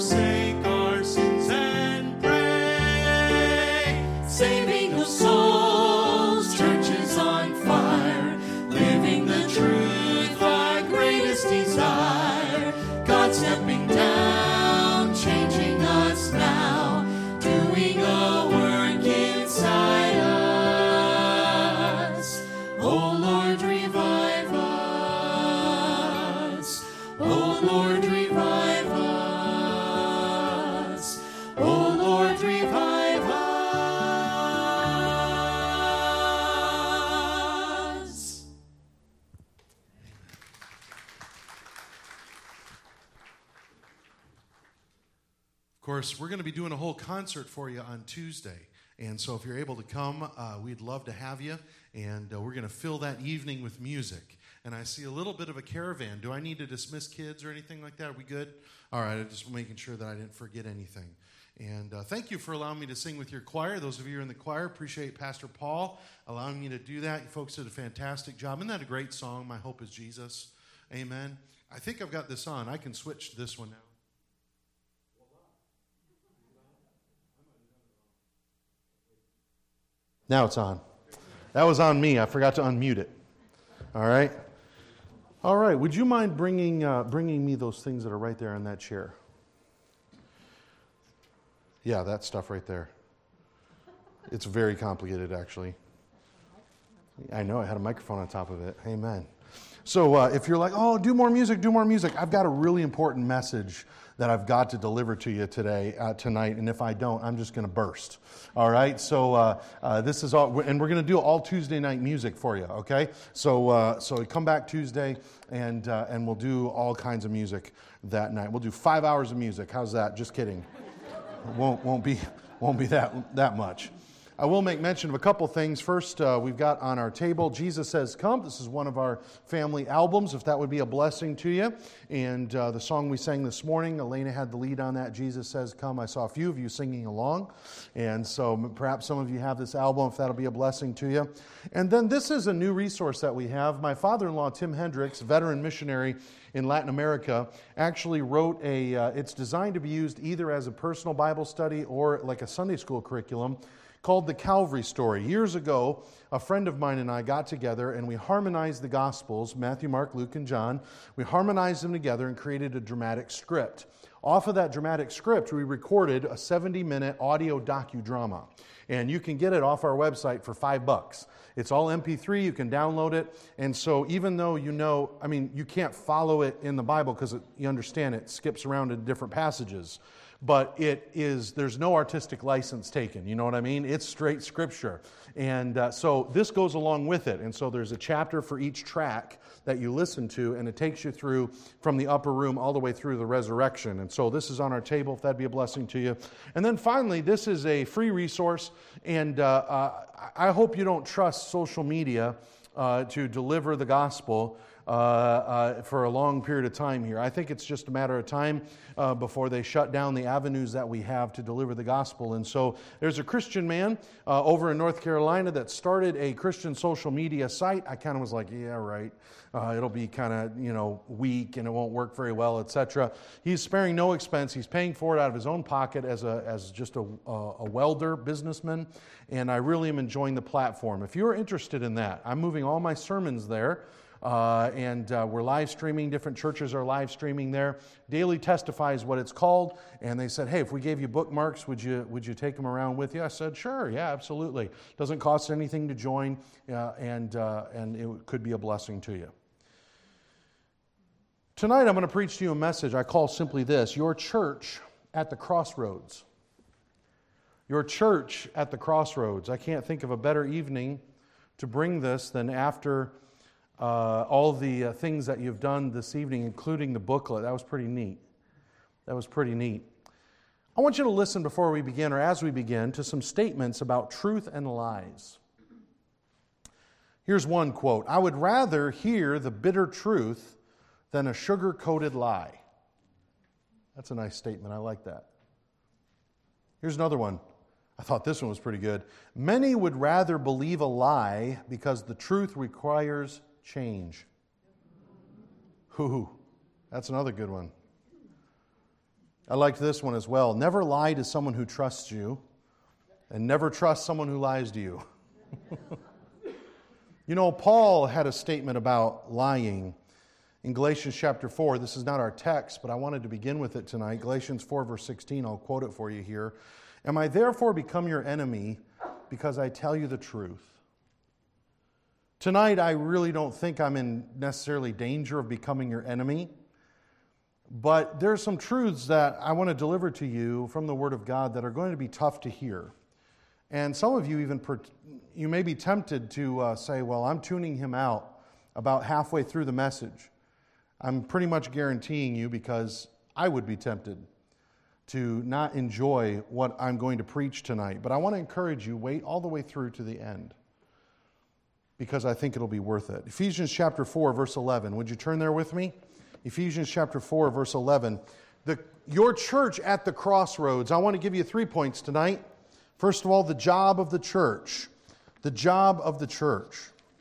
forsake our sins and pray. Saving the souls, churches on fire, living the truth, our greatest desire. God stepping down, changing us now, doing a work inside us. Oh Lord, revive us. Oh Lord, revive us. Oh Lord, revive us. Of course, we're going to be doing a whole concert for you on Tuesday. And so if you're able to come, we'd love to have you. And we're going to fill that evening with music. And I see a little bit of a caravan. Do I need to dismiss kids or anything like that? Are we good? All right, I'm just making sure that I didn't forget anything. And thank you for allowing me to sing with your choir. Those of you who are in the choir, appreciate Pastor Paul allowing me to do that. You folks did a fantastic job. Isn't that a great song, My Hope is Jesus? Amen. I think I've got this on. I can switch to this one now. Now it's on. That was on me. I forgot to unmute it. All right. All right. Would you mind bringing me those things that are right there in that chair? Yeah, that stuff right there. It's very complicated, actually. I know. I had a microphone on top of it. Amen. So if you're like, oh, do more music, I've got a really important message that I've got to deliver to you tonight, and if I don't, I'm just going to burst. All right, so this is all, and we're going to do all Tuesday night music for you. Okay, so come back Tuesday, and we'll do all kinds of music that night. We'll do 5 hours of music. How's that? Just kidding. Won't be that much. I will make mention of a couple things. First, we've got on our table, Jesus Says Come. This is one of our family albums, if that would be a blessing to you. And the song we sang this morning, Elena had the lead on that, Jesus Says Come. I saw a few of you singing along. And so perhaps some of you have this album, if that'll be a blessing to you. And then this is a new resource that we have. My father-in-law, Tim Hendricks, veteran missionary in Latin America, actually wrote it's designed to be used either as a personal Bible study or like a Sunday school curriculum, called The Calvary Story. Years ago, a friend of mine and I got together and we harmonized the Gospels, Matthew, Mark, Luke, and John. We harmonized them together and created a dramatic script. Off of that dramatic script, we recorded a 70-minute audio docudrama. And you can get it off our website for $5. It's all MP3, you can download it. And so even though you can't follow it in the Bible because you understand it skips around in different passages. But there's no artistic license taken, you know what I mean? It's straight Scripture. And so this goes along with it. And so there's a chapter for each track that you listen to, and it takes you through from the upper room all the way through the resurrection. And so this is on our table, if that'd be a blessing to you. And then finally, this is a free resource, and I hope you don't trust social media to deliver the gospel for a long period of time here. I think it's just a matter of time before they shut down the avenues that we have to deliver the gospel. And so there's a Christian man over in North Carolina that started a Christian social media site. I kind of was like, yeah, right. It'll be kind of, weak and it won't work very well, etc. He's sparing no expense. He's paying for it out of his own pocket as just a welder businessman. And I really am enjoying the platform. If you're interested in that, I'm moving all my sermons there. And we're live streaming. Different churches are live streaming there. Daily Testify is what it's called. And they said, hey, if we gave you bookmarks, would you take them around with you? I said, sure, yeah, absolutely. Doesn't cost anything to join, and it could be a blessing to you. Tonight I'm going to preach to you a message I call simply this: Your Church at the Crossroads. Your Church at the Crossroads. I can't think of a better evening to bring this than after all the things that you've done this evening, including the booklet. That was pretty neat. I want you to listen before we begin, or as we begin, to some statements about truth and lies. Here's one quote: I would rather hear the bitter truth than a sugar-coated lie. That's a nice statement. I like that. Here's another one. I thought this one was pretty good. Many would rather believe a lie because the truth requires change. That's another good one. I liked this one as well. Never lie to someone who trusts you, and never trust someone who lies to you. You know, Paul had a statement about lying in Galatians chapter 4. This is not our text, but I wanted to begin with it tonight. Galatians 4, verse 16, I'll quote it for you here. Am I therefore become your enemy because I tell you the truth? Tonight, I really don't think I'm in necessarily danger of becoming your enemy, but there's some truths that I want to deliver to you from the Word of God that are going to be tough to hear. And some of you you may be tempted to say, well, I'm tuning him out about halfway through the message. I'm pretty much guaranteeing you, because I would be tempted to not enjoy what I'm going to preach tonight. But I want to encourage you, wait all the way through to the end, because I think it'll be worth it. Ephesians chapter 4, verse 11. Would you turn there with me? Ephesians chapter 4, verse 11. Your church at the crossroads. I want to give you 3 points tonight. First of all, the job of the church. The job of the church.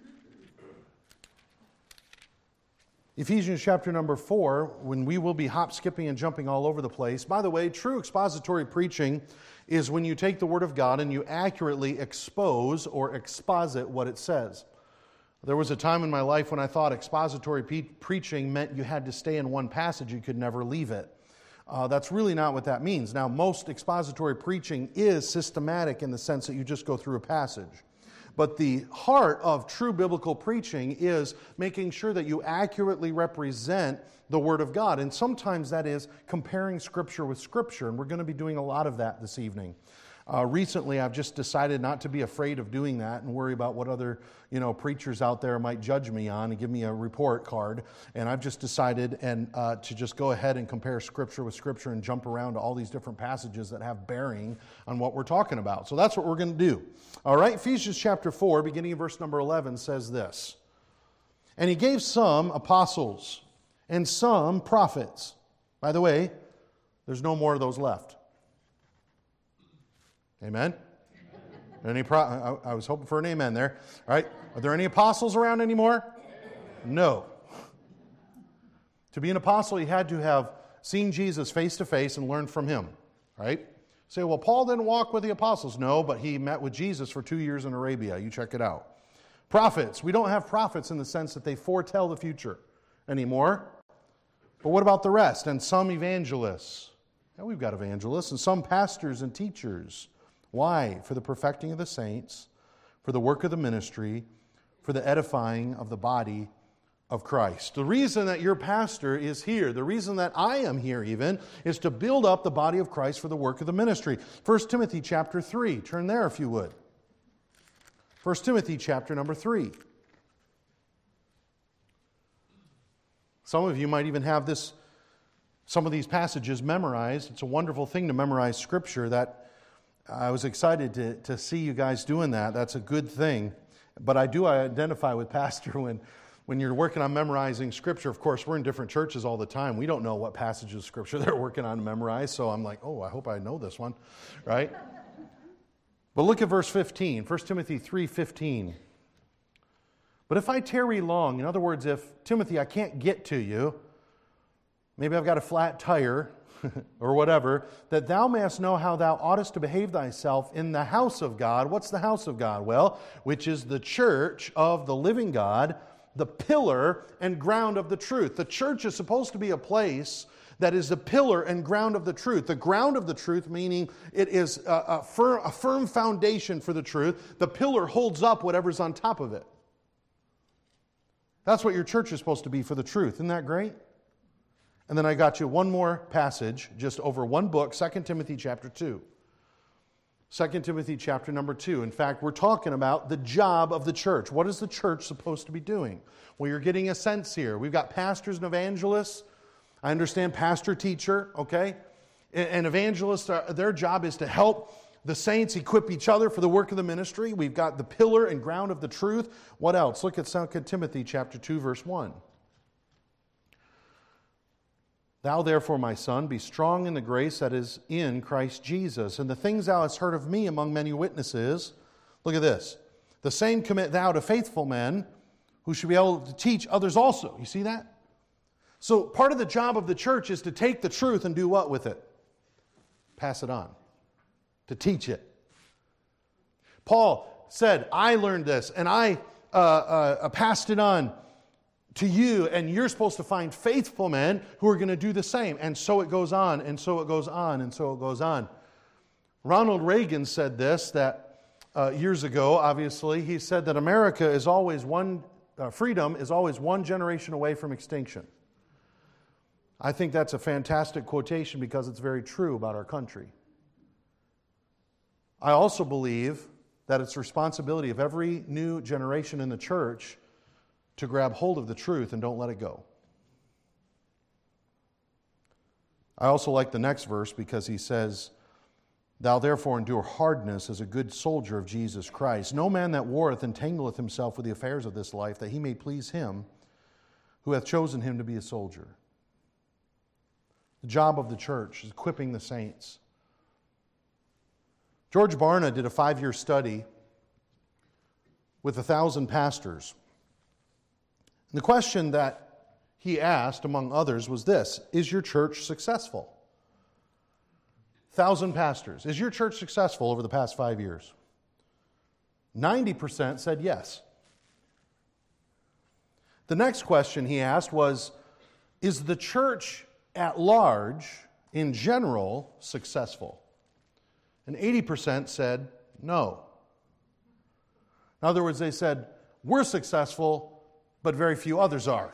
Ephesians chapter number 4, when we will be hop, skipping, and jumping all over the place. By the way, true expository preaching is when you take the Word of God and you accurately expose or exposit what it says. There was a time in my life when I thought expository preaching meant you had to stay in one passage, you could never leave it. That's really not what that means. Now, most expository preaching is systematic in the sense that you just go through a passage. But the heart of true biblical preaching is making sure that you accurately represent the Word of God. And sometimes that is comparing Scripture with Scripture. And we're going to be doing a lot of that this evening. Recently, I've just decided not to be afraid of doing that and worry about what other preachers out there might judge me on and give me a report card. And I've just decided to just go ahead and compare Scripture with Scripture and jump around to all these different passages that have bearing on what we're talking about. So that's what we're going to do. All right, Ephesians chapter 4, beginning in verse number 11, says this. And he gave some apostles and some prophets. By the way, there's no more of those left. Amen? I was hoping for an amen there. All right. Are there any apostles around anymore? No. To be an apostle, you had to have seen Jesus face to face and learned from him. Right? Say, well, Paul didn't walk with the apostles. No, but he met with Jesus for 2 years in Arabia. You check it out. Prophets. We don't have prophets in the sense that they foretell the future anymore. But what about the rest? And some evangelists. Yeah, we've got evangelists. And some pastors and teachers. Why? For the perfecting of the saints, for the work of the ministry, for the edifying of the body of Christ. The reason that your pastor is here, the reason that I am here even, is to build up the body of Christ for the work of the ministry. 1 Timothy chapter 3. Turn there if you would. 1 Timothy chapter number 3. Some of you might even have some of these passages memorized. It's a wonderful thing to memorize Scripture. That I was excited to see you guys doing that. That's a good thing. But I do identify with Pastor when you're working on memorizing Scripture. Of course, we're in different churches all the time. We don't know what passages of Scripture they're working on to memorize. So I'm like, I hope I know this one. Right? But look at verse 15. 1 Timothy 3:15. But if I tarry long, in other words, if, Timothy, I can't get to you, maybe I've got a flat tire, or whatever, that thou mayest know how thou oughtest to behave thyself in the house of God. What's the house of God? Well, which is the church of the living God, the pillar and ground of the truth. The church is supposed to be a place that is the pillar and ground of the truth. The ground of the truth, meaning it is a firm foundation for the truth. The pillar holds up whatever's on top of it. That's what your church is supposed to be for the truth. Isn't that great? And then I got you one more passage, just over one book, 2 Timothy chapter 2. 2 Timothy chapter number 2. In fact, we're talking about the job of the church. What is the church supposed to be doing? Well, you're getting a sense here. We've got pastors and evangelists. I understand pastor, teacher, okay? And evangelists, their job is to help the saints equip each other for the work of the ministry. We've got the pillar and ground of the truth. What else? Look at 2 Timothy chapter 2, verse 1. Thou therefore, my son, be strong in the grace that is in Christ Jesus. And the things thou hast heard of me among many witnesses, look at this. The same commit thou to faithful men who should be able to teach others also. You see that? So part of the job of the church is to take the truth and do what with it? pass it on, to teach it. Paul said, I learned this, and I passed it on to you, and you're supposed to find faithful men who are going to do the same. And so it goes on, and so it goes on, and so it goes on. Ronald Reagan said this, that years ago, obviously, he said that America is always freedom is always one generation away from extinction. I think that's a fantastic quotation because it's very true about our country. I also believe that it's the responsibility of every new generation in the church to grab hold of the truth and don't let it go. I also like the next verse because he says, Thou therefore endure hardness as a good soldier of Jesus Christ. No man that warreth entangleth himself with the affairs of this life, that he may please him who hath chosen him to be a soldier. The job of the church is equipping the saints. George Barna did a 5-year study with 1,000 pastors. And the question that he asked, among others, was this: is your church successful? 1,000 pastors. Is your church successful over the past 5 years? 90% said yes. The next question he asked was, is the church at large, in general, successful? And 80% said no. In other words, they said, we're successful, but very few others are.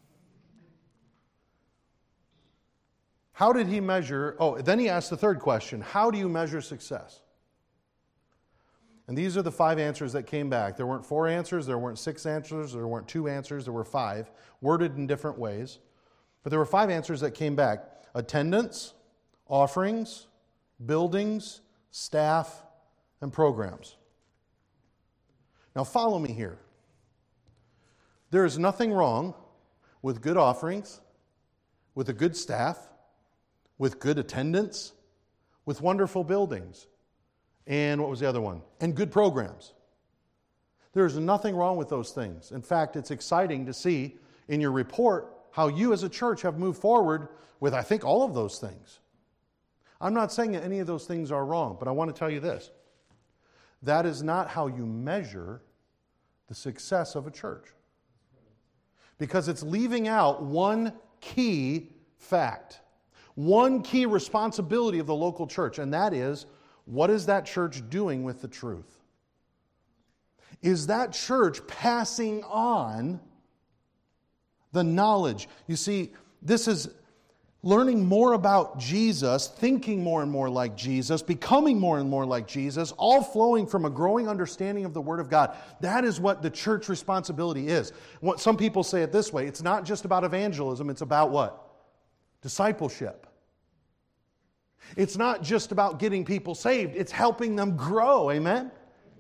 How did he measure? Then he asked the third question, how do you measure success? And these are the 5 answers that came back. There weren't 4 answers, there weren't 6 answers, there weren't 2 answers, there were 5, worded in different ways. But there were 5 answers that came back: attendance, offerings, buildings, staff, and programs. Now follow me here. There is nothing wrong with good offerings, with a good staff, with good attendance, with wonderful buildings, and what was the other one? And good programs. There is nothing wrong with those things. In fact, it's exciting to see in your report how you as a church have moved forward with, I think, all of those things. I'm not saying that any of those things are wrong, but I want to tell you this. That is not how you measure the success of a church. Because it's leaving out one key fact, one key responsibility of the local church, and that is, what is that church doing with the truth? Is that church passing on the knowledge? You see, this is learning more about Jesus, thinking more and more like Jesus, becoming more and more like Jesus, all flowing from a growing understanding of the Word of God. That is what the church responsibility is. What some people say it this way: it's not just about evangelism, it's about what? Discipleship. It's not just about getting people saved, it's helping them grow. Amen?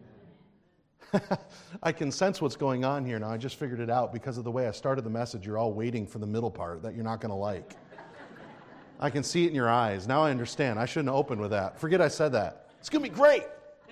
I can sense what's going on here now. I just figured it out because of the way I started the message. You're all waiting for the middle part that you're not going to like. I can see it in your eyes. Now I understand. I shouldn't have opened with that. Forget I said that. It's going to be great.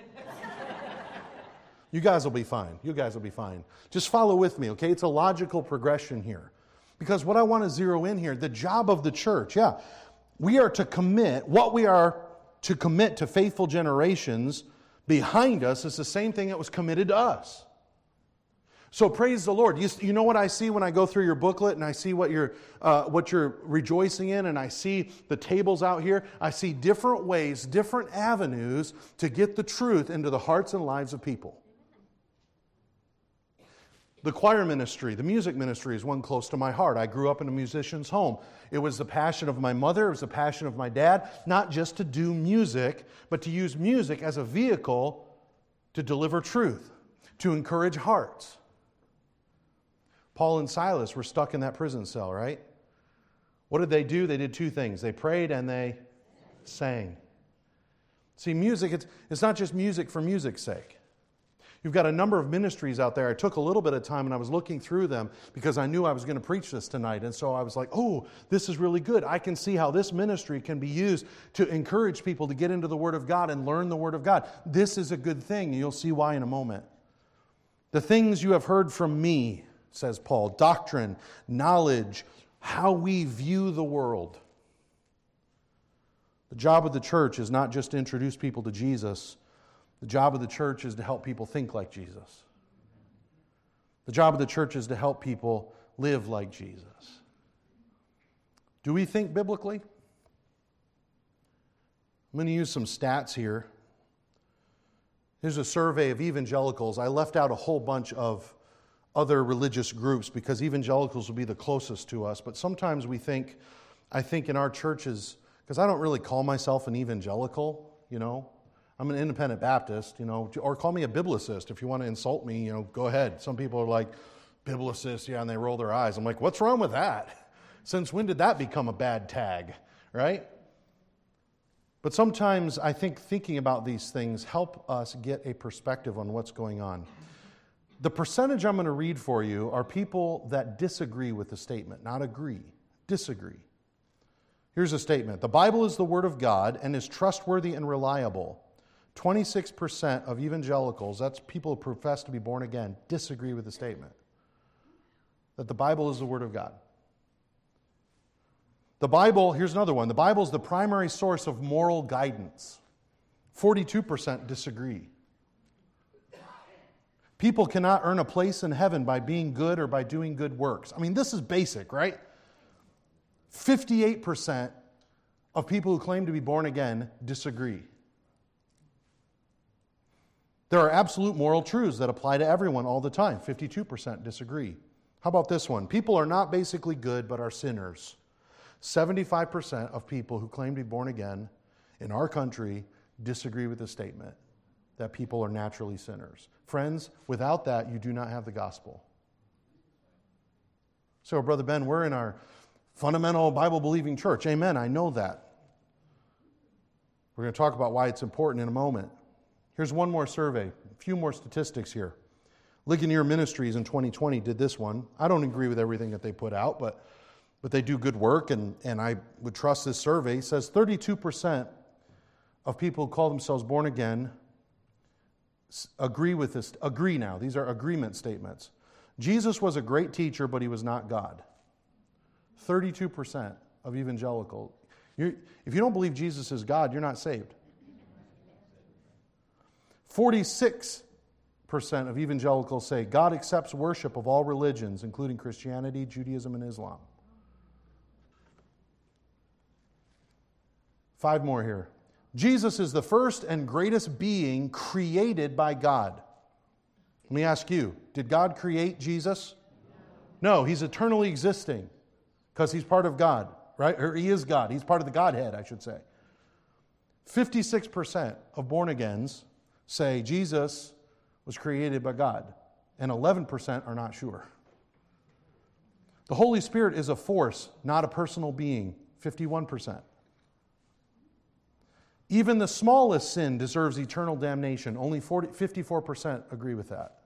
You guys will be fine. You guys will be fine. Just follow with me, okay? It's a logical progression here. Because what I want to zero in here, the job of the church, we are to commit, what we are to commit to faithful generations behind us is the same thing that was committed to us. So praise the Lord. You know what I see when I go through your booklet and I see what you're rejoicing in, and I see the tables out here. I see different ways, different avenues to get the truth into the hearts and lives of people. The choir ministry, the music ministry is one close to my heart. I grew up in a musician's home. It was the passion of my mother, it was the passion of my dad, not just to do music, but to use music as a vehicle to deliver truth, to encourage hearts. Paul and Silas were stuck in that prison cell, right? What did they do? They did 2 things. They prayed and they sang. See, music, it's not just music for music's sake. You've got a number of ministries out there. I took a little bit of time and I was looking through them because I knew I was going to preach this tonight. And so I was like, oh, this is really good. I can see how this ministry can be used to encourage people to get into the Word of God and learn the Word of God. This is a good thing. You'll see why in a moment. The things you have heard from me, says Paul, doctrine, knowledge, how we view the world. The The job of the church is not just to introduce people to Jesus. The job of the church is to help people think like Jesus. The job of the church is to help people live like Jesus. Do we think biblically? I'm going to use some stats here. Here's a survey of evangelicals. I left out a whole bunch of other religious groups because evangelicals will be the closest to us. But sometimes I think in our churches, because I don't really call myself an evangelical, I'm an independent Baptist, or call me a biblicist. If you want to insult me, go ahead. Some people are like, biblicist, yeah, and they roll their eyes. I'm like, what's wrong with that? Since when did that become a bad tag, right? But sometimes I think thinking about these things help us get a perspective on what's going on. The percentage I'm going to read for you are people that disagree with the statement, not agree, disagree. Here's a statement. The Bible is the Word of God and is trustworthy and reliable. 26% of evangelicals, that's people who profess to be born again, disagree with the statement that the Bible is the Word of God. The Bible, here's another one. The Bible is the primary source of moral guidance. 42% disagree. People cannot earn a place in heaven by being good or by doing good works. I mean, this is basic, right? 58% of people who claim to be born again disagree. There are absolute moral truths that apply to everyone all the time. 52% disagree. How about this one? People are not basically good, but are sinners. 75% of people who claim to be born again in our country disagree with the statement that people are naturally sinners. Friends, without that, you do not have the gospel. So, Brother Ben, we're in our fundamental Bible-believing church. Amen, I know that. We're going to talk about why it's important in a moment. Here's one more survey, a few more statistics here. Ligonier Ministries in 2020 did this one. I don't agree with everything that they put out, but they do good work, and I would trust this survey. It says 32% of people who call themselves born again agree with this. Agree now. These are agreement statements. Jesus was a great teacher, but he was not God. 32% of evangelical. If you don't believe Jesus is God, you're not saved. 46% of evangelicals say God accepts worship of all religions, including Christianity, Judaism, and Islam. 5 more here. Jesus is the first and greatest being created by God. Let me ask you, did God create Jesus? No, he's eternally existing because he's part of God, right? Or he is God. He's part of the Godhead, I should say. 56% of born-agains say Jesus was created by God, and 11% are not sure. The Holy Spirit is a force, not a personal being, 51%. Even the smallest sin deserves eternal damnation. Only 54% agree with that.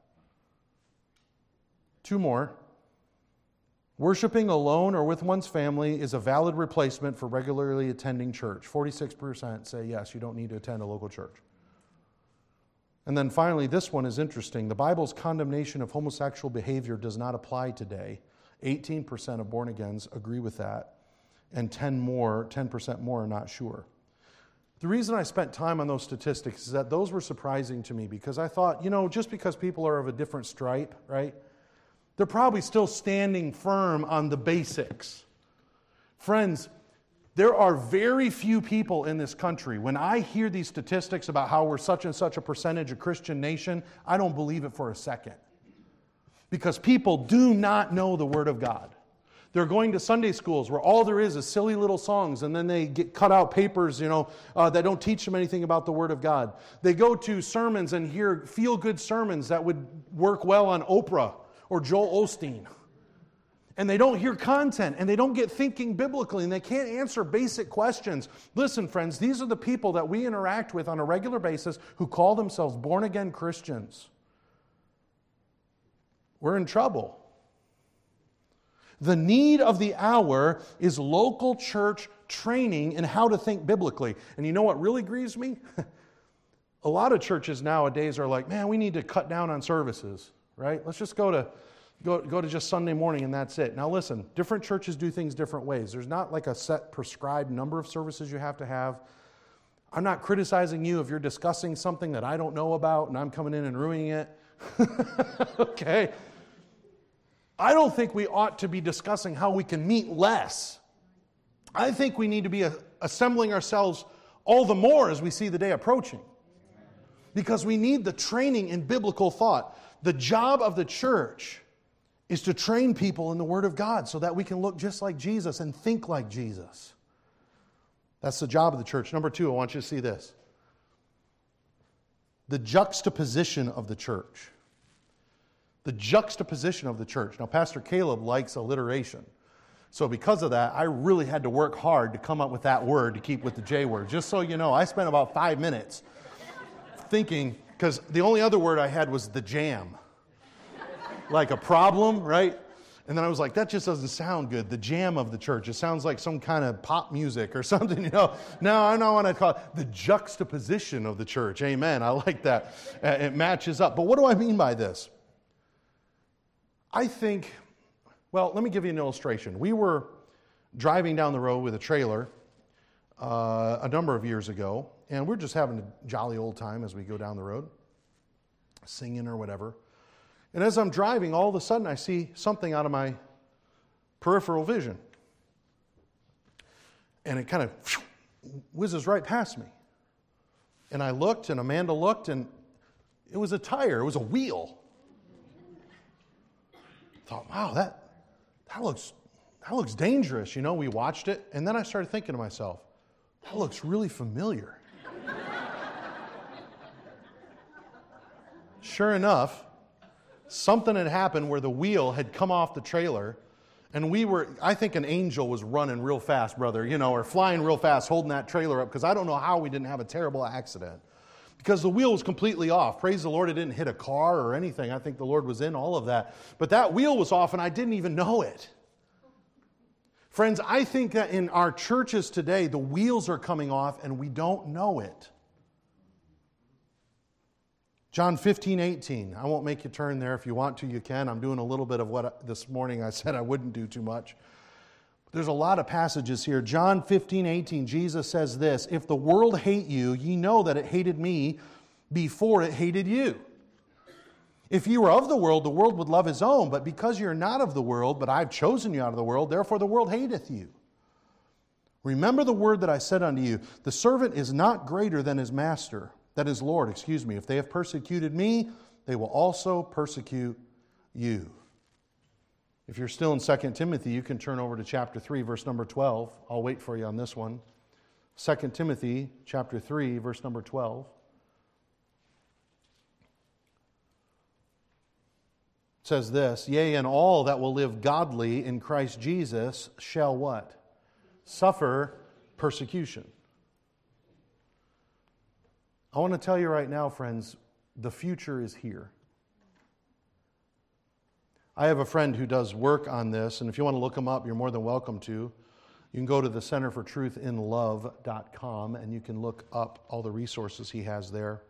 2 more. Worshiping alone or with one's family is a valid replacement for regularly attending church. 46% say yes, you don't need to attend a local church. And then finally, this one is interesting. The Bible's condemnation of homosexual behavior does not apply today. 18% of born-agains agree with that, and 10% more are not sure. The reason I spent time on those statistics is that those were surprising to me because I thought, just because people are of a different stripe, right, they're probably still standing firm on the basics. Friends, there are very few people in this country. When I hear these statistics about how we're such and such a percentage a Christian nation, I don't believe it for a second. Because people do not know the Word of God. They're going to Sunday schools where all there is silly little songs, and then they get cut out papers, that don't teach them anything about the Word of God. They go to sermons and hear feel-good sermons that would work well on Oprah or Joel Osteen. And they don't hear content, and they don't get thinking biblically, and they can't answer basic questions. Listen, friends, these are the people that we interact with on a regular basis who call themselves born-again Christians. We're in trouble. The need of the hour is local church training in how to think biblically. And you know what really grieves me? A lot of churches nowadays are like, man, we need to cut down on services, right? Let's just go to just Sunday morning and that's it. Now listen, different churches do things different ways. There's not like a set prescribed number of services you have to have. I'm not criticizing you if you're discussing something that I don't know about and I'm coming in and ruining it. Okay? I don't think we ought to be discussing how we can meet less. I think we need to be assembling ourselves all the more as we see the day approaching. Because we need the training in biblical thought. The job of the church is to train people in the Word of God so that we can look just like Jesus and think like Jesus. That's the job of the church. Number 2, I want you to see this. The juxtaposition of the church. The juxtaposition of the church. Now, Pastor Caleb likes alliteration. So because of that, I really had to work hard to come up with that word to keep with the J word. Just so you know, I spent about 5 minutes thinking, because the only other word I had was the jam. Like a problem, right? And then I was like, that just doesn't sound good. The jam of the church. It sounds like some kind of pop music or something, you know. No, I don't want to call it the juxtaposition of the church. Amen. I like that. It matches up. But what do I mean by this? I think, well, let me give you an illustration. We were driving down the road with a trailer a number of years ago, and we're just having a jolly old time as we go down the road, singing or whatever. And as I'm driving, all of a sudden I see something out of my peripheral vision. And it kind of whizzes right past me. And I looked, and Amanda looked, and it was a tire. It was a wheel. I thought, wow, that looks dangerous. You know, we watched it, and then I started thinking to myself, that looks really familiar. Sure enough, something had happened where the wheel had come off the trailer, and I think an angel was running real fast, brother, you know, or flying real fast, holding that trailer up, because I don't know how we didn't have a terrible accident. Because the wheel was completely off. Praise the Lord, it didn't hit a car or anything. I think the Lord was in all of that. But that wheel was off, and I didn't even know it. Friends, I think that in our churches today, the wheels are coming off, and we don't know it. John 15:18. I won't make you turn there. If you want to, you can. I'm doing a little bit of what this morning I said I wouldn't do too much. But there's a lot of passages here. John 15:18, Jesus says this, "If the world hate you, ye know that it hated me before it hated you. If ye were of the world would love his own. But because you're not of the world, but I've chosen you out of the world, therefore the world hateth you. Remember the word that I said unto you, the servant is not greater than his master." That is Lord, excuse me. "If they have persecuted me, they will also persecute you." If you're still in 2 Timothy, you can turn over to chapter 3, verse number 12. I'll wait for you on this one. 2 Timothy chapter 3, verse number 12. It says this, "Yea, and all that will live godly in Christ Jesus shall" what? "Suffer persecution." I want to tell you right now, friends, the future is here. I have a friend who does work on this, and if you want to look him up, you're more than welcome to. You can go to the centerfortruthinlove.com, and you can look up all the resources he has there.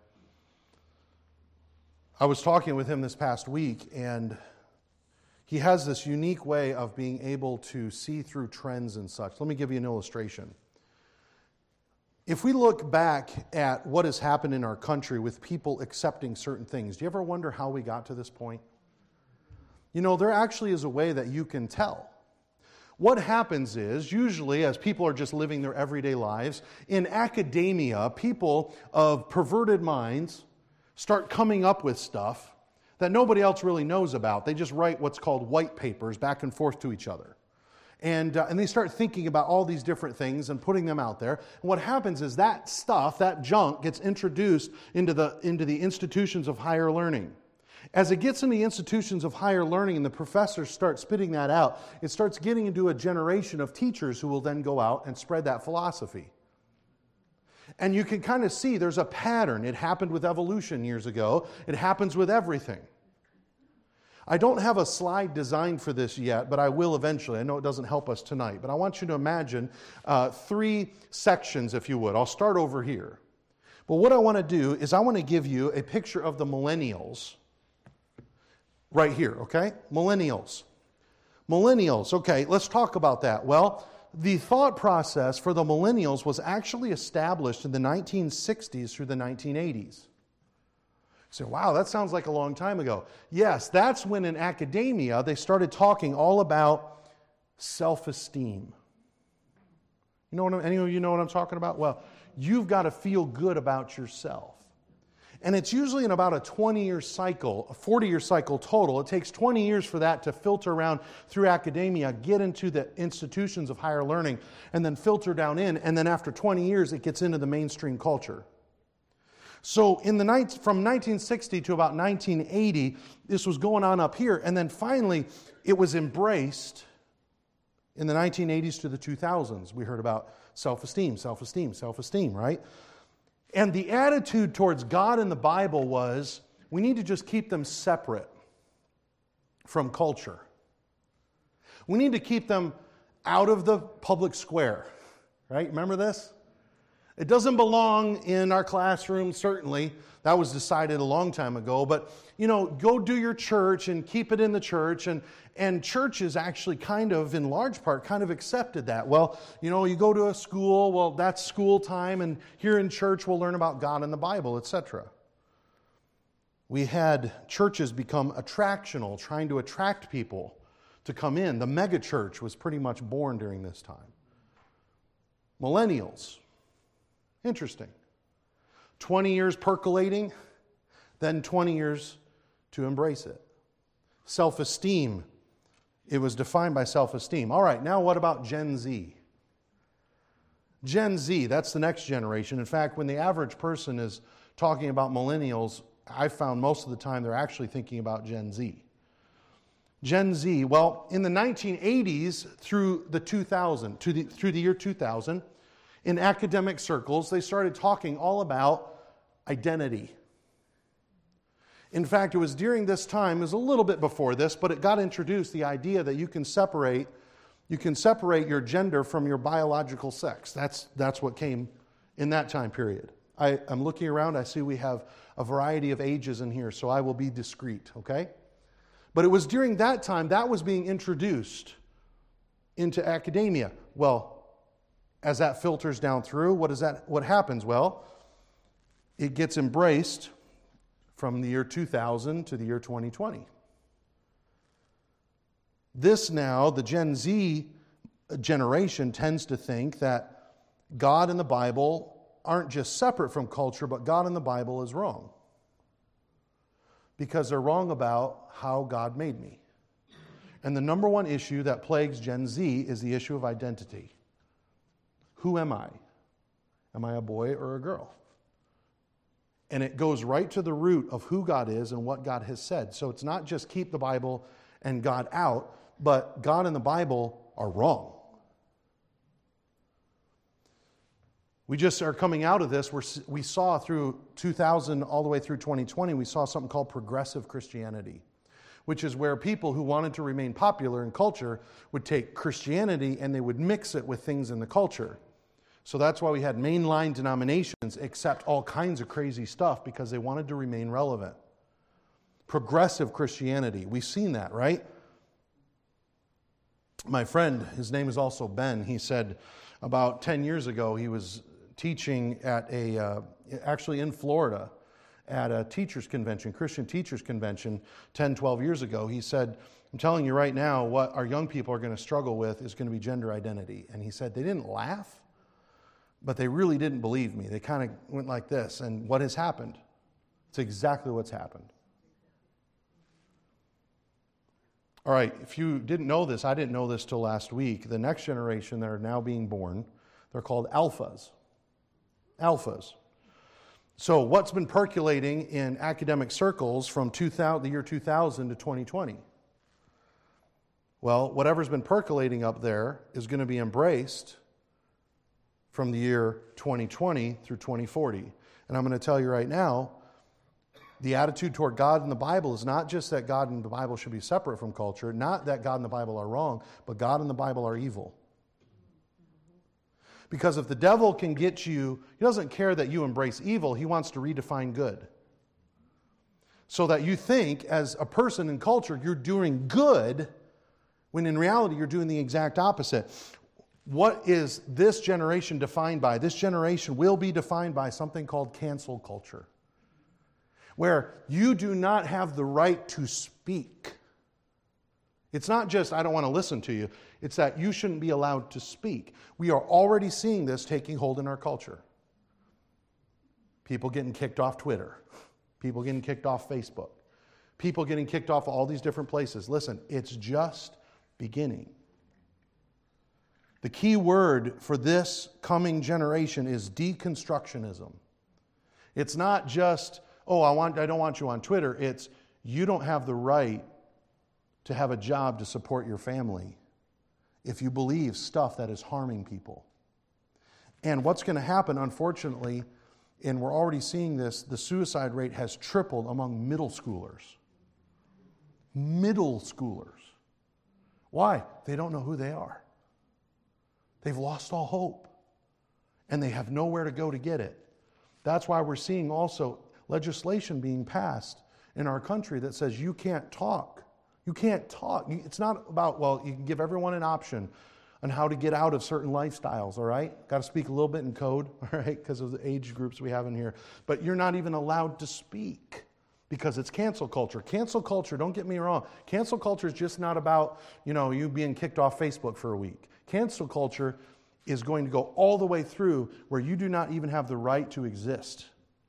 I was talking with him this past week, and he has this unique way of being able to see through trends and such. Let me give you an illustration. If we look back at what has happened in our country with people accepting certain things, do you ever wonder how we got to this point? You know, there actually is a way that you can tell. What happens is, usually as people are just living their everyday lives, in academia, people of perverted minds start coming up with stuff that nobody else really knows about. They just write what's called white papers back and forth to each other. And they start thinking about all these different things and putting them out there. And what happens is that stuff, that junk, gets introduced into the institutions of higher learning. As it gets in the institutions of higher learning and the professors start spitting that out, it starts getting into a generation of teachers who will then go out and spread that philosophy. And you can kind of see there's a pattern. It happened with evolution years ago. It happens with everything. I don't have a slide designed for this yet, but I will eventually. I know it doesn't help us tonight, but I want you to imagine 3 sections, if you would. I'll start over here. But what I want to do is I want to give you a picture of the millennials right here, okay? Millennials. Millennials, okay, let's talk about that. Well, the thought process for the millennials was actually established in the 1960s through the 1980s. So, wow, that sounds like a long time ago. Yes, that's when in academia they started talking all about self-esteem. Any of you know what I'm talking about? Well, you've got to feel good about yourself. And it's usually in about a 20-year cycle, a 40-year cycle total. It takes 20 years for that to filter around through academia, get into the institutions of higher learning, and then filter down in. And then after 20 years, it gets into the mainstream culture. So from 1960 to about 1980, this was going on up here. And then finally, it was embraced in the 1980s to the 2000s. We heard about self-esteem, right? And the attitude towards God and the Bible was, we need to just keep them separate from culture. We need to keep them out of the public square, right? Remember this? It doesn't belong in our classroom, certainly. That was decided a long time ago. But, go do your church and keep it in the church. And churches actually in large part, accepted that. Well, you go to a school, well, that's school time. And here in church, we'll learn about God and the Bible, etc. We had churches become attractional, trying to attract people to come in. The mega church was pretty much born during this time. Millennials. Interesting. 20 years percolating, then 20 years to embrace it. Self-esteem. It was defined by self-esteem. All right, now what about Gen Z? Gen Z, that's the next generation. In fact, when the average person is talking about millennials, I found most of the time they're actually thinking about Gen Z. Gen Z, well, in the 1980s through the year 2000, in academic circles, they started talking all about identity. In fact, it was during this time, it was a little bit before this, but it got introduced, the idea that you can separate your gender from your biological sex. That's what came in that time period. I'm looking around, I see we have a variety of ages in here, so I will be discreet, okay? But it was during that time that was being introduced into academia. Well, as that filters down through, what happens? Well, it gets embraced from the year 2000 to the year 2020. This now, the Gen Z generation tends to think that God and the Bible aren't just separate from culture, but God and the Bible is wrong. Because they're wrong about how God made me. And the number one issue that plagues Gen Z is the issue of identity. Who am I? Am I a boy or a girl? And it goes right to the root of who God is and what God has said. So it's not just keep the Bible and God out, but God and the Bible are wrong. We just are coming out of this. We saw through 2000 all the way through 2020, we saw something called progressive Christianity, which is where people who wanted to remain popular in culture would take Christianity and they would mix it with things in the culture. So that's why we had mainline denominations accept all kinds of crazy stuff because they wanted to remain relevant. Progressive Christianity. We've seen that, right? My friend, his name is also Ben, he said about 10 years ago he was teaching at actually in Florida, at a teachers' convention, Christian teachers' convention 10, 12 years ago. He said, I'm telling you right now, what our young people are going to struggle with is going to be gender identity. And he said they didn't laugh, but they really didn't believe me. They kind of went like this. And what has happened? It's exactly what's happened. All right, if you didn't know this, I didn't know this till last week. The next generation that are now being born, they're called alphas. Alphas. So what's been percolating in academic circles from the year 2000 to 2020? Well, whatever's been percolating up there is going to be embraced from the year 2020 through 2040. And I'm going to tell you right now, the attitude toward God and the Bible is not just that God and the Bible should be separate from culture, not that God and the Bible are wrong, but God and the Bible are evil. Because if the devil can get you, he doesn't care that you embrace evil, he wants to redefine good. So that you think, as a person in culture, you're doing good, when in reality you're doing the exact opposite. What is this generation defined by? This generation will be defined by something called cancel culture, where you do not have the right to speak. It's not just, I don't want to listen to you. It's that you shouldn't be allowed to speak. We are already seeing this taking hold in our culture. People getting kicked off Twitter. People getting kicked off Facebook. People getting kicked off all these different places. Listen, it's just beginning. The key word for this coming generation is deconstructionism. It's not just, I don't want you on Twitter. It's, you don't have the right to have a job to support your family if you believe stuff that is harming people. And what's going to happen, unfortunately, and we're already seeing this, the suicide rate has tripled among middle schoolers. Middle schoolers. Why? They don't know who they are. They've lost all hope. And they have nowhere to go to get it. That's why we're seeing also legislation being passed in our country that says you can't talk. You can't talk. It's not about, you can give everyone an option on how to get out of certain lifestyles, all right? Got to speak a little bit in code, all right, because of the age groups we have in here. But you're not even allowed to speak because it's cancel culture. Cancel culture, don't get me wrong, cancel culture is just not about, you being kicked off Facebook for a week. Cancel culture is going to go all the way through where you do not even have the right to exist.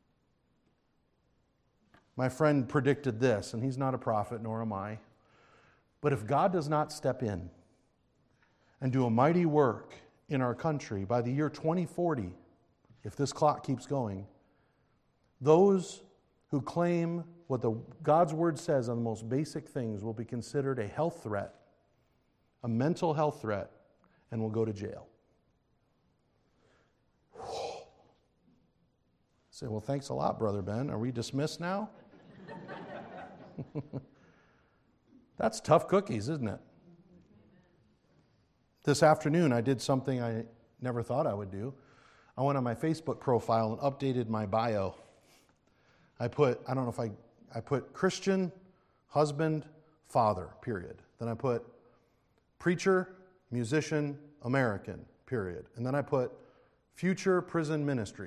My friend predicted this, and he's not a prophet, nor am I. But if God does not step in and do a mighty work in our country by the year 2040, if this clock keeps going, those who claim what God's Word says on the most basic things will be considered a health threat, a mental health threat, and will go to jail. Say, well, thanks a lot, Brother Ben. Are we dismissed now? That's tough cookies, isn't it? This afternoon, I did something I never thought I would do. I went on my Facebook profile and updated my bio. I put Christian, husband, father, period. Then I put preacher, musician, American, period. And then I put future prison ministry.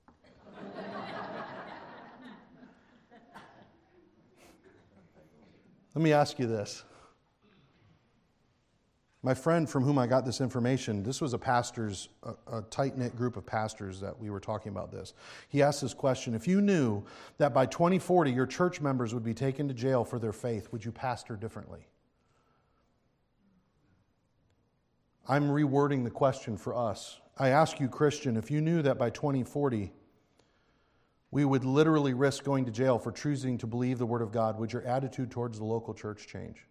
Let me ask you this. My friend from whom I got this information, this was a tight-knit group of pastors that we were talking about this. He asked this question: if you knew that by 2040 your church members would be taken to jail for their faith, would you pastor differently? I'm rewording the question for us. I ask you, Christian, if you knew that by 2040 we would literally risk going to jail for choosing to believe the Word of God, would your attitude towards the local church change?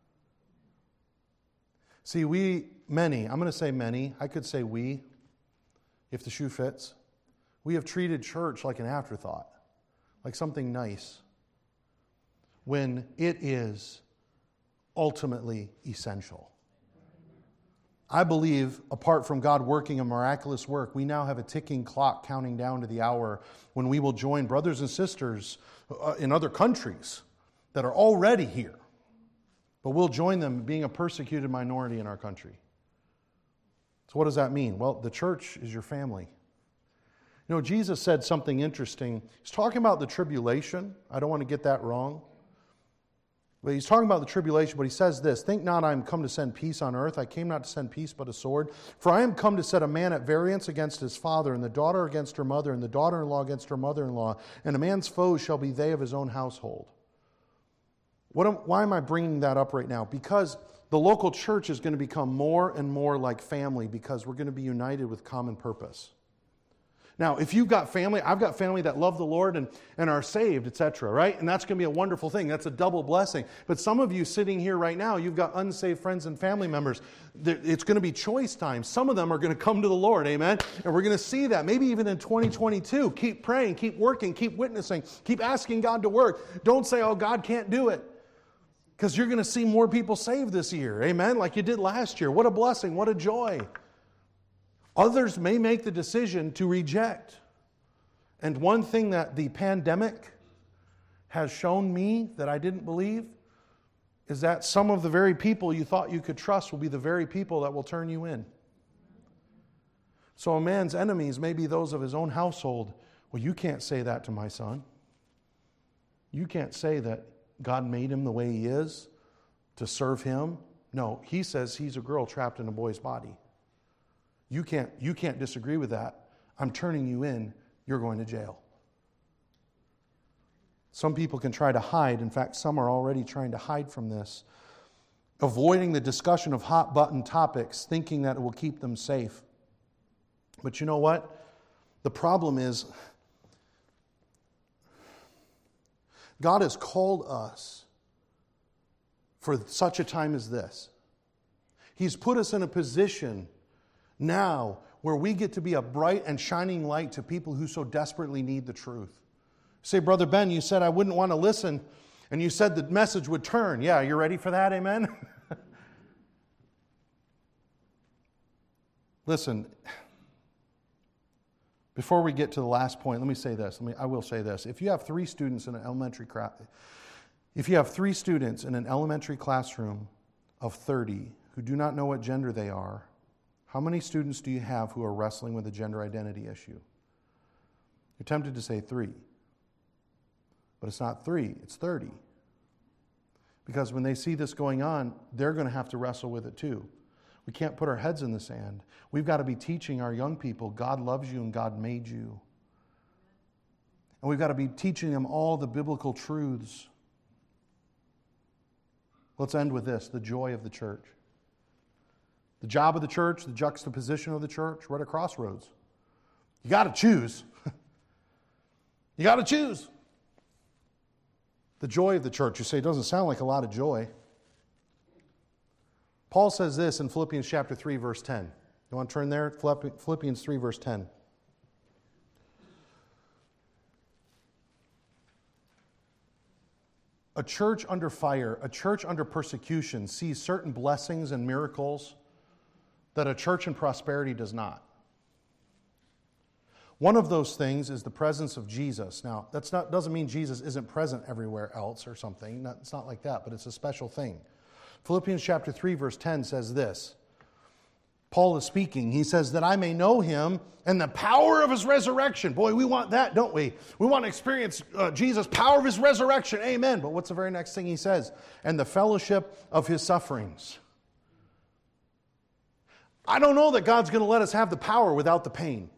See, I'm going to say many, I could say we, if the shoe fits, we have treated church like an afterthought, like something nice, when it is ultimately essential. I believe, apart from God working a miraculous work, we now have a ticking clock counting down to the hour when we will join brothers and sisters in other countries that are already here. But we'll join them being a persecuted minority in our country. So what does that mean? Well, the church is your family. Jesus said something interesting. He's talking about the tribulation. I don't want to get that wrong. But he's talking about the tribulation, but he says this: think not I am come to send peace on earth. I came not to send peace, but a sword. For I am come to set a man at variance against his father, and the daughter against her mother, and the daughter-in-law against her mother-in-law. And a man's foes shall be they of his own household. Why am I bringing that up right now? Because the local church is going to become more and more like family, because we're going to be united with common purpose. Now, if you've got family, I've got family that love the Lord and are saved, etc., right? And that's going to be a wonderful thing. That's a double blessing. But some of you sitting here right now, you've got unsaved friends and family members. It's going to be choice time. Some of them are going to come to the Lord, amen? And we're going to see that, maybe even in 2022. Keep praying, keep working, keep witnessing, keep asking God to work. Don't say, oh, God can't do it. Because you're going to see more people saved this year, amen? Like you did last year. What a blessing, what a joy. Others may make the decision to reject. And one thing that the pandemic has shown me that I didn't believe is that some of the very people you thought you could trust will be the very people that will turn you in. So a man's enemies may be those of his own household. Well, you can't say that to my son. You can't say that God made him the way he is to serve him. No, he says he's a girl trapped in a boy's body. You can't disagree with that. I'm turning you in. You're going to jail. Some people can try to hide. In fact, some are already trying to hide from this, avoiding the discussion of hot button topics, thinking that it will keep them safe. But you know what? The problem is, God has called us for such a time as this. He's put us in a position now where we get to be a bright and shining light to people who so desperately need the truth. Say, Brother Ben, you said I wouldn't want to listen, and you said the message would turn. Yeah, you ready for that? Amen? Listen, before we get to the last point, let me say this. I will say this. If you have three students in an elementary classroom of 30 who do not know what gender they are, how many students do you have who are wrestling with a gender identity issue? You're tempted to say 3. But it's not 3, it's 30. Because when they see this going on, they're going to have to wrestle with it too. We can't put our heads in the sand. We've got to be teaching our young people God loves you and God made you. And we've got to be teaching them all the biblical truths. Let's end with this, the joy of the church. The job of the church, the juxtaposition of the church, we're at a crossroads. You got to choose. You got to choose. The joy of the church. You say, it doesn't sound like a lot of joy. Paul says this in Philippians chapter 3, verse 10. You want to turn there? Philippians 3, verse 10. A church under fire, a church under persecution sees certain blessings and miracles that a church in prosperity does not. One of those things is the presence of Jesus. Now, doesn't mean Jesus isn't present everywhere else or something. It's not like that, but it's a special thing. Philippians chapter 3, verse 10 says this. Paul is speaking. He says, that I may know him and the power of his resurrection. Boy, we want that, don't we? We want to experience Jesus' power of his resurrection. Amen. But what's the very next thing he says? And the fellowship of his sufferings. I don't know that God's going to let us have the power without the pain.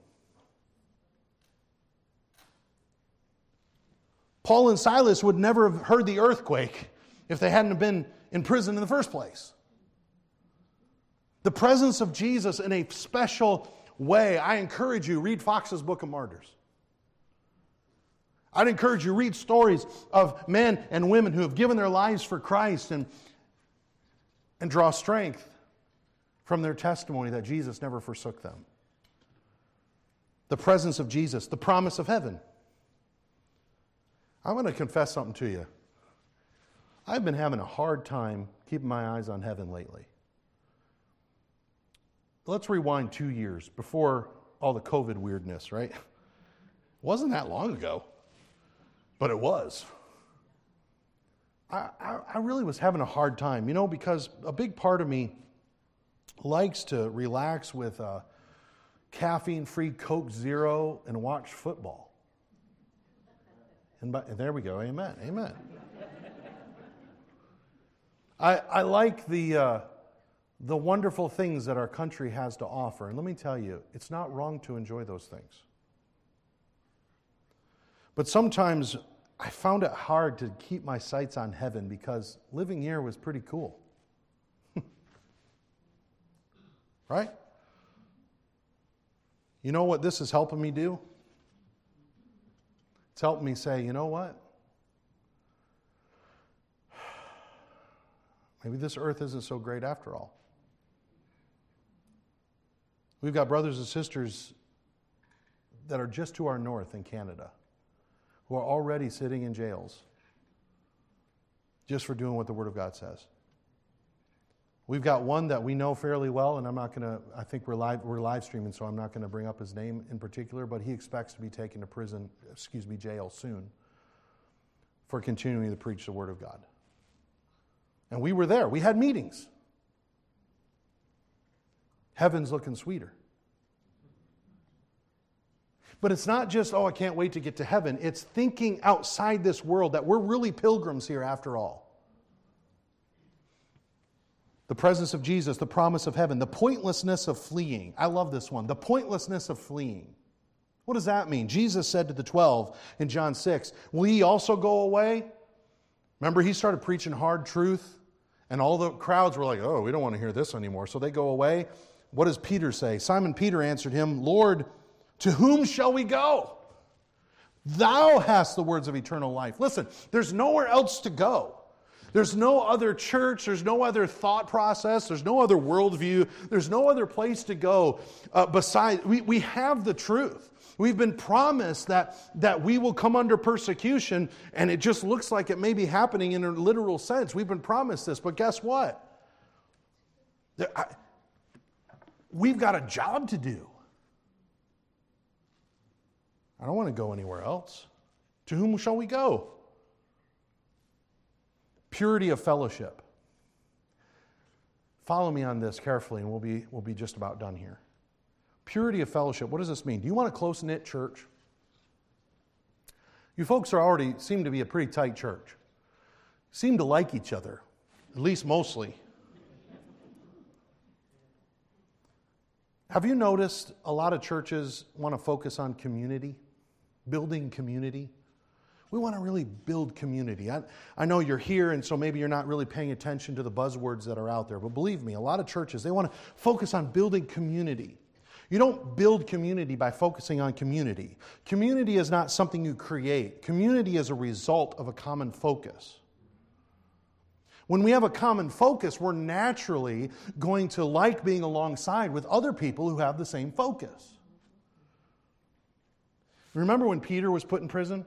Paul and Silas would never have heard the earthquake if they hadn't been in prison in the first place. The presence of Jesus in a special way. I encourage you, read Fox's Book of Martyrs. I'd encourage you, read stories of men and women who have given their lives for Christ and draw strength from their testimony that Jesus never forsook them. The presence of Jesus, the promise of heaven. I'm going to confess something to you. I've been having a hard time keeping my eyes on heaven lately. Let's rewind 2 years before all the COVID weirdness, right? It wasn't that long ago, but it was. I really was having a hard time, because a big part of me likes to relax with a caffeine-free Coke Zero and watch football. And there we go. Amen. Amen. I like the wonderful things that our country has to offer. And let me tell you, it's not wrong to enjoy those things. But sometimes I found it hard to keep my sights on heaven because living here was pretty cool. Right? You know what this is helping me do? It's helping me say, you know what? Maybe this earth isn't so great after all. We've got brothers and sisters that are just to our north in Canada who are already sitting in jails just for doing what the Word of God says. We've got one that we know fairly well, and I think we're live streaming, so I'm not going to bring up his name in particular, but he expects to be taken to jail soon for continuing to preach the Word of God. And we were there. We had meetings. Heaven's looking sweeter. But it's not just, oh, I can't wait to get to heaven. It's thinking outside this world that we're really pilgrims here after all. The presence of Jesus, the promise of heaven, the pointlessness of fleeing. I love this one. The pointlessness of fleeing. What does that mean? Jesus said to the 12 in John 6, will ye also go away? Remember, he started preaching hard truth, and all the crowds were like, oh, we don't want to hear this anymore. So they go away. What does Peter say? Simon Peter answered him, Lord, to whom shall we go? Thou hast the words of eternal life. Listen, there's nowhere else to go. There's no other church. There's no other thought process. There's no other worldview. There's no other place to go besides. We have the truth. We've been promised that we will come under persecution, and it just looks like it may be happening in a literal sense. We've been promised this, but guess what? We've got a job to do. I don't want to go anywhere else. To whom shall we go? Purity of fellowship. Follow me on this carefully, and we'll be just about done here. Purity of fellowship. What does this mean? Do you want a close-knit church? You folks seem to be a pretty tight church. Seem to like each other, at least mostly. Have you noticed a lot of churches want to focus on community, building community? We want to really build community. I know you're here, and so maybe you're not really paying attention to the buzzwords that are out there. But believe me, a lot of churches, they want to focus on building community. You don't build community by focusing on community. Community is not something you create. Community is a result of a common focus. When we have a common focus, we're naturally going to like being alongside with other people who have the same focus. Remember when Peter was put in prison?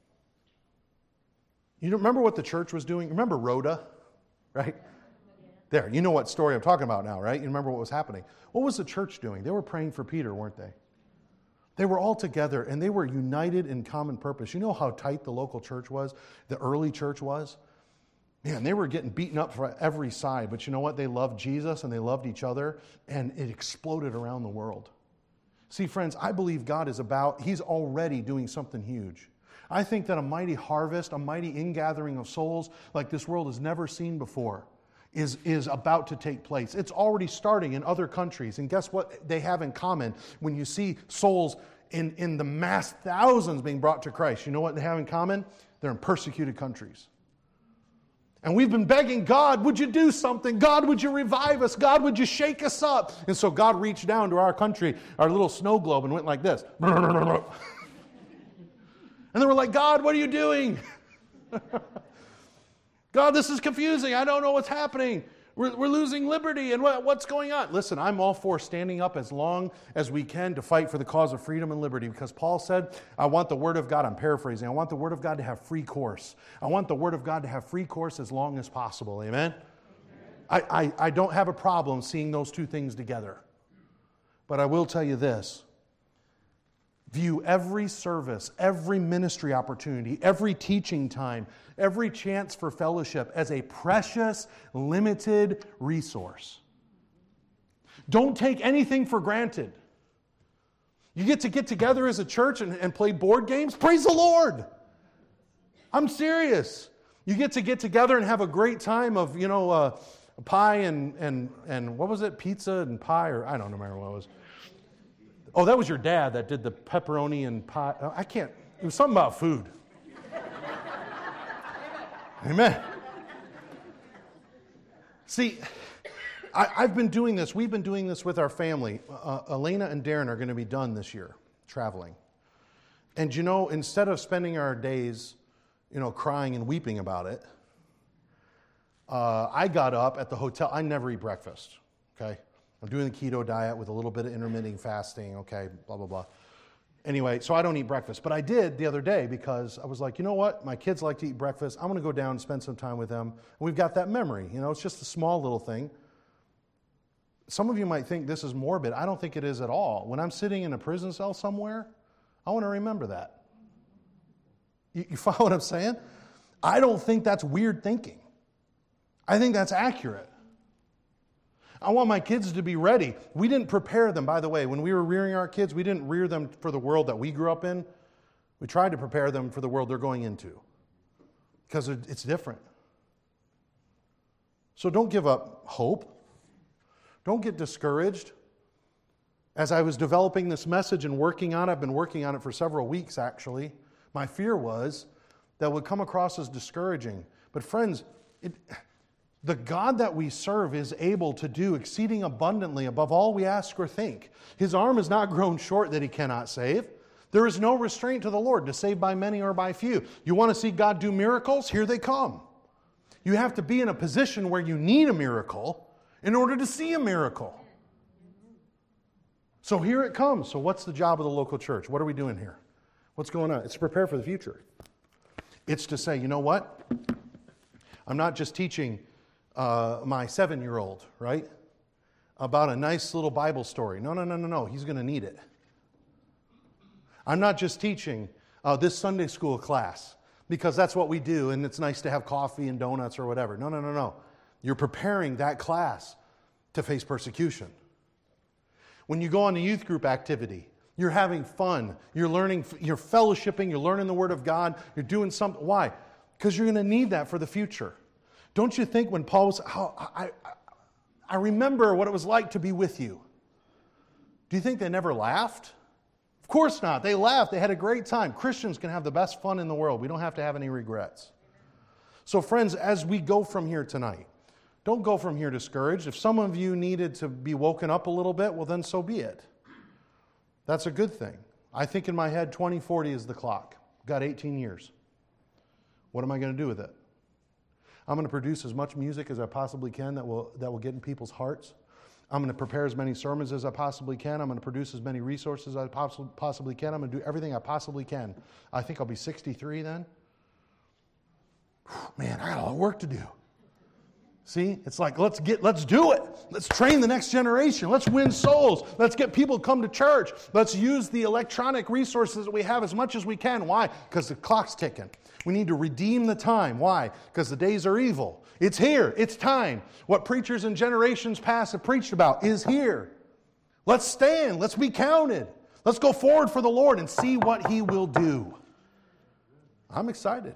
You remember what the church was doing? Remember Rhoda, right? There, you know what story I'm talking about now, right? You remember what was happening. What was the church doing? They were praying for Peter, weren't they? They were all together, and they were united in common purpose. You know how tight the local church was? The early church was? Man, they were getting beaten up from every side, but you know what? They loved Jesus, and they loved each other, and it exploded around the world. See, friends, I believe God He's already doing something huge. I think that a mighty harvest, a mighty ingathering of souls like this world has never seen before is about to take place. It's already starting in other countries. And guess what they have in common when you see souls in the mass thousands being brought to Christ? You know what they have in common? They're in persecuted countries. And we've been begging, God, would you do something? God, would you revive us? God, would you shake us up? And so God reached down to our country, our little snow globe, and went like this. And they were like, God, what are you doing? God, this is confusing. I don't know what's happening. We're losing liberty, and what's going on? Listen, I'm all for standing up as long as we can to fight for the cause of freedom and liberty, because Paul said, I want the Word of God, I'm paraphrasing, I want the Word of God to have free course. I want the Word of God to have free course as long as possible. Amen? I don't have a problem seeing those two things together. But I will tell you this. View every service, every ministry opportunity, every teaching time, every chance for fellowship as a precious, limited resource. Don't take anything for granted. You get together as a church and play board games? Praise the Lord! I'm serious. You get together and have a great time of, pie and what was it? Pizza and pie, or I don't remember what it was. Oh, that was your dad that did the pepperoni and pie. It was something about food. Amen. See, I've been doing this. We've been doing this with our family. Elena and Darren are going to be done this year, traveling. And instead of spending our days, crying and weeping about it, I got up at the hotel. I never eat breakfast, okay? I'm doing the keto diet with a little bit of intermittent fasting, okay, blah, blah, blah. Anyway, so I don't eat breakfast. But I did the other day because I was like, you know what? My kids like to eat breakfast. I'm going to go down and spend some time with them. And we've got that memory. It's just a small little thing. Some of you might think this is morbid. I don't think it is at all. When I'm sitting in a prison cell somewhere, I want to remember that. You follow what I'm saying? I don't think that's weird thinking. I think that's accurate. I want my kids to be ready. We didn't prepare them, by the way. When we were rearing our kids, we didn't rear them for the world that we grew up in. We tried to prepare them for the world they're going into because it's different. So don't give up hope. Don't get discouraged. As I was developing this message and working on it, I've been working on it for several weeks actually, my fear was that it would come across as discouraging. But friends, the God that we serve is able to do exceeding abundantly above all we ask or think. His arm is not grown short that He cannot save. There is no restraint to the Lord to save by many or by few. You want to see God do miracles? Here they come. You have to be in a position where you need a miracle in order to see a miracle. So here it comes. So what's the job of the local church? What are we doing here? What's going on? It's to prepare for the future. It's to say, you know what? I'm not just teaching my 7-year-old, right, about a nice little Bible story. No. He's going to need it. I'm not just teaching this Sunday school class because that's what we do and it's nice to have coffee and donuts or whatever. No. You're preparing that class to face persecution. When you go on a youth group activity, you're having fun, you're learning, you're fellowshipping, you're learning the Word of God, you're doing something. Why? Because you're going to need that for the future. Don't you think when Paul was, I remember what it was like to be with you. Do you think they never laughed? Of course not. They laughed. They had a great time. Christians can have the best fun in the world. We don't have to have any regrets. So friends, as we go from here tonight, don't go from here discouraged. If some of you needed to be woken up a little bit, well then so be it. That's a good thing. I think in my head 2040 is the clock. Got 18 years. What am I going to do with it? I'm going to produce as much music as I possibly can that will get in people's hearts. I'm going to prepare as many sermons as I possibly can. I'm going to produce as many resources as I possibly can. I'm going to do everything I possibly can. I think I'll be 63 then. Man, I got a lot of work to do. See, it's like, let's do it. Let's train the next generation. Let's win souls. Let's get people to come to church. Let's use the electronic resources that we have as much as we can. Why? Because the clock's ticking. We need to redeem the time. Why? Because the days are evil. It's here. It's time. What preachers in generations past have preached about is here. Let's stand. Let's be counted. Let's go forward for the Lord and see what He will do. I'm excited.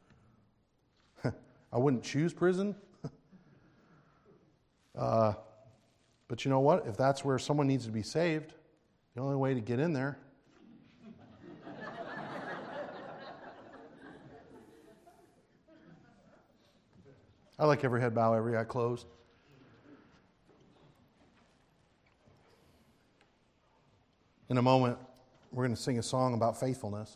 I wouldn't choose prison. But you know what? If that's where someone needs to be saved, the only way to get in there. I like every head bow, every eye closed. In a moment, we're going to sing a song about faithfulness.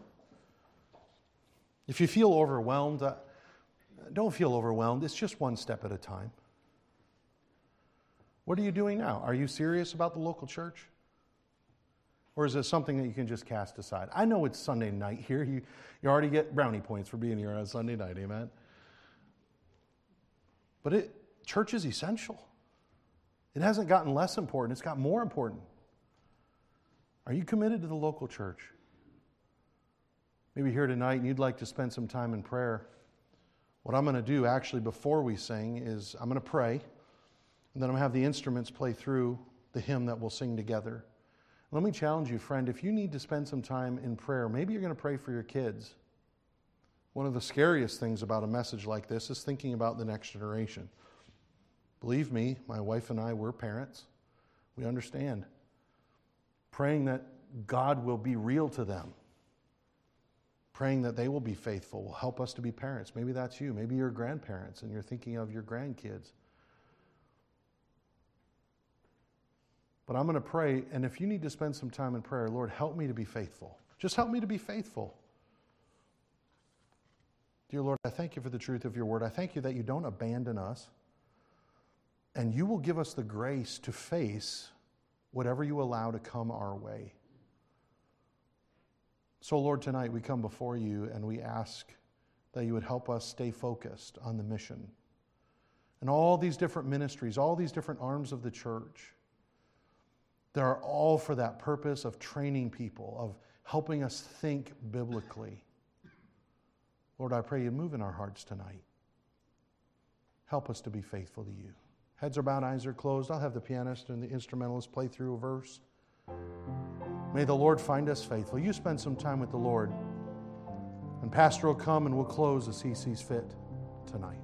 If you feel overwhelmed, don't feel overwhelmed. It's just one step at a time. What are you doing now? Are you serious about the local church? Or is it something that you can just cast aside? I know it's Sunday night here. You already get brownie points for being here on Sunday night, amen? But church is essential. It hasn't gotten less important. It's got more important. Are you committed to the local church? Maybe here tonight and you'd like to spend some time in prayer. What I'm going to do actually before we sing is I'm going to pray. And then I'm going to have the instruments play through the hymn that we'll sing together. Let me challenge you, friend, if you need to spend some time in prayer, maybe you're going to pray for your kids. One of the scariest things about a message like this is thinking about the next generation. Believe me, my wife and I, we're parents. We understand. Praying that God will be real to them. Praying that they will be faithful will help us to be parents. Maybe that's you. Maybe you're grandparents and you're thinking of your grandkids. But I'm going to pray, and if you need to spend some time in prayer, Lord, help me to be faithful. Just help me to be faithful. Dear Lord, I thank you for the truth of your word. I thank you that you don't abandon us, and you will give us the grace to face whatever you allow to come our way. So, Lord, tonight we come before you and we ask that you would help us stay focused on the mission. And all these different ministries, all these different arms of the church, they are all for that purpose of training people, of helping us think biblically. Lord, I pray you move in our hearts tonight. Help us to be faithful to you. Heads are bowed, eyes are closed. I'll have the pianist and the instrumentalist play through a verse. May the Lord find us faithful. You spend some time with the Lord. And Pastor will come and we'll close as he sees fit tonight.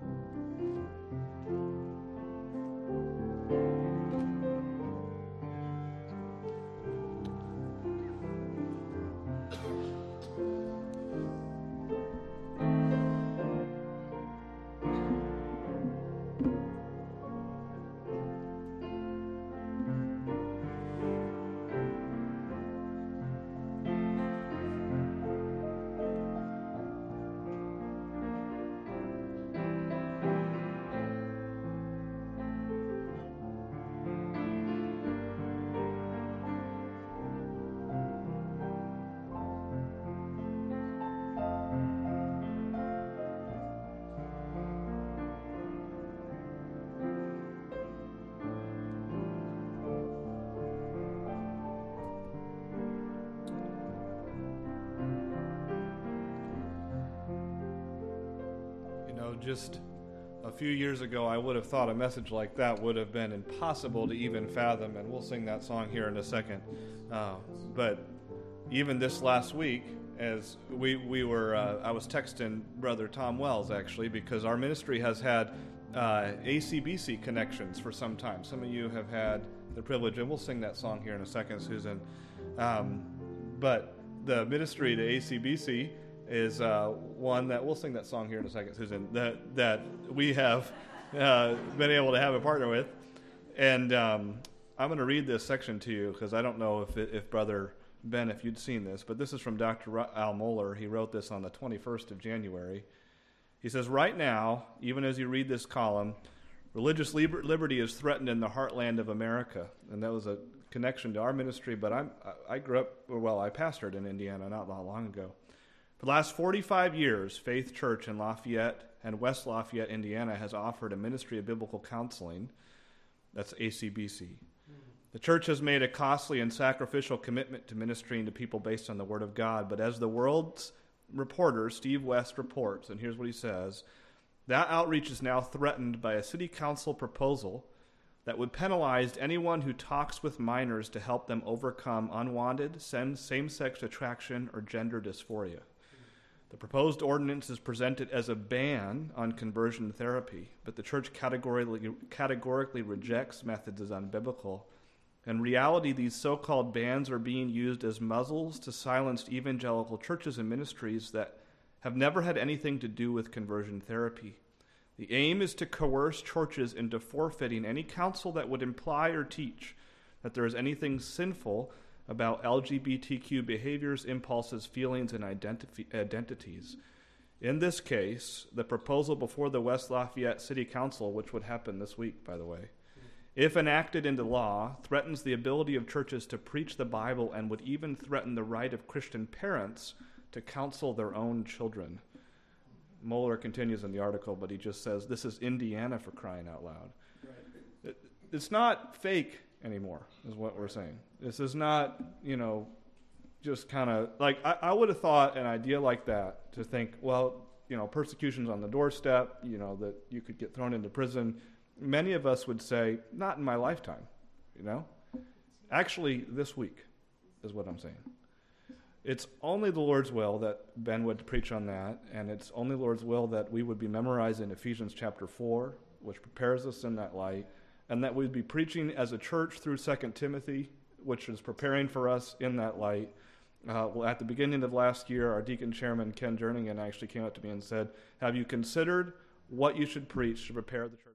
Just a few years ago, I would have thought a message like that would have been impossible to even fathom, and we'll sing that song here in a second. But even this last week, as we were, I was texting Brother Tom Wells, actually, because our ministry has had ACBC connections for some time. Some of you have had the privilege, and we'll sing that song here in a second, Susan. But the ministry to ACBC is one that we'll sing that song here in a second, Susan, that we have been able to have a partner with. And I'm going to read this section to you because I don't know if Brother Ben, if you'd seen this, but this is from Dr. Al Mohler. He wrote this on the 21st of January. He says, right now, even as you read this column, religious liberty is threatened in the heartland of America. And that was a connection to our ministry, but I grew up, I pastored in Indiana not that long ago. For the last 45 years, Faith Church in Lafayette and West Lafayette, Indiana, has offered a ministry of biblical counseling. That's ACBC. The church has made a costly and sacrificial commitment to ministering to people based on the Word of God. But as the World's reporter, Steve West, reports, and here's what he says, that outreach is now threatened by a city council proposal that would penalize anyone who talks with minors to help them overcome unwanted same-sex attraction or gender dysphoria. The proposed ordinance is presented as a ban on conversion therapy, but the church categorically rejects methods as unbiblical. In reality, these so-called bans are being used as muzzles to silence evangelical churches and ministries that have never had anything to do with conversion therapy. The aim is to coerce churches into forfeiting any counsel that would imply or teach that there is anything sinful about LGBTQ behaviors, impulses, feelings, and identities. In this case, the proposal before the West Lafayette City Council, which would happen this week, by the way, if enacted into law, threatens the ability of churches to preach the Bible and would even threaten the right of Christian parents to counsel their own children. Mohler continues in the article, but he just says, this is Indiana, for crying out loud. Right. It's not fake anymore, is what we're saying. This is not, just kind of, like, I would have thought an idea like that, to think, well, persecution's on the doorstep, that you could get thrown into prison. Many of us would say, not in my lifetime, Actually, this week is what I'm saying. It's only the Lord's will that Ben would preach on that, and it's only the Lord's will that we would be memorizing Ephesians chapter 4, which prepares us in that light, and that we'd be preaching as a church through 2 Timothy, which is preparing for us in that light. At the beginning of last year, our deacon chairman, Ken Jerningham, actually came up to me and said, have you considered what you should preach to prepare the church?